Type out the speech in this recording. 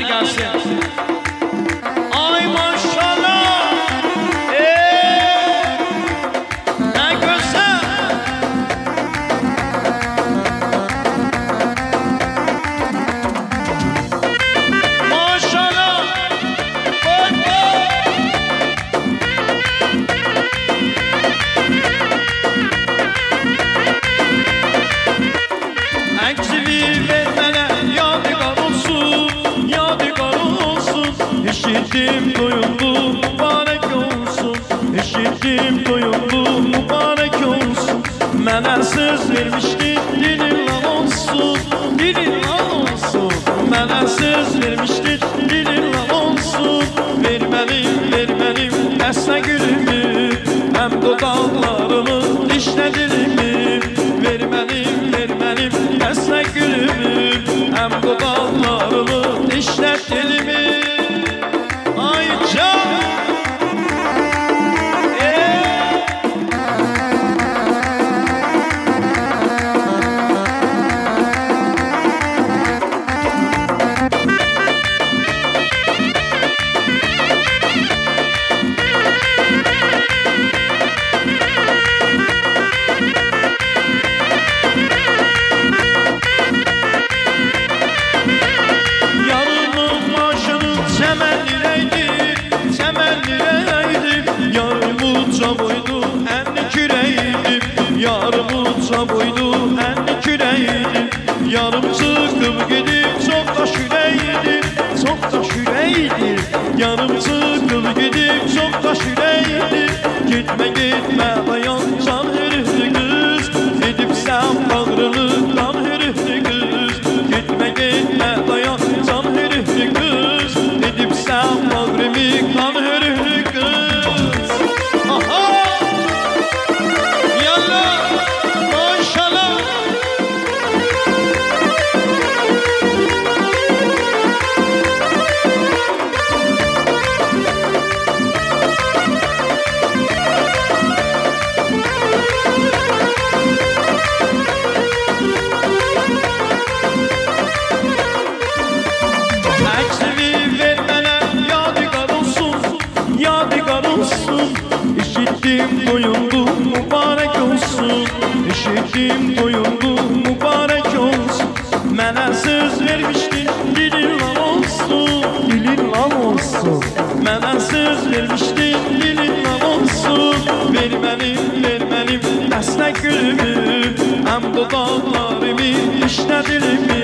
Əllər gəlsin. Ay maşallah, nə gözəl. Maşallah, Əksini ver mənə, yadigar olsun, yadigar olsun. Eşitdim doyuldu, mübarək olsun. Eşitdim doyuldu, mübarək olsun. Mənə söz vermişdin, dilin lan olsun, dilin lan olsun. Mənə söz vermişdin, dilin lan olsun. Verməlim, dəstə gülümü, həm dodaqlarımı, dişlə dilimi. Verməlim, dəstə gülümü, həm dodaqlarımı, dişlə dilimi. Ay can! Boydu əlli kürəydi, yarım çıxıb gedib çox da şürəydi, çox da şürəydi. Yarım çıxıb gedib çox da şürəydi. Getmə dayan can hürühdü qız, edibsən bağrılıqdan hürühdü qız. Getmə dayan can hürühdü qız, edibsən bağrılıqdan hürühdü qız. Aha! Eşitdim doyuldu, mübarək olsun. Eşitdim doyuldu, mübarək olsun. Mənə söz vermişdin, dilin lan olsun, dilin lan olsun. Mənə söz vermişdin, dilin lan olsun. Verməlim, dəstə gülümü, həm dodaqlarımı, dişlə dilimi.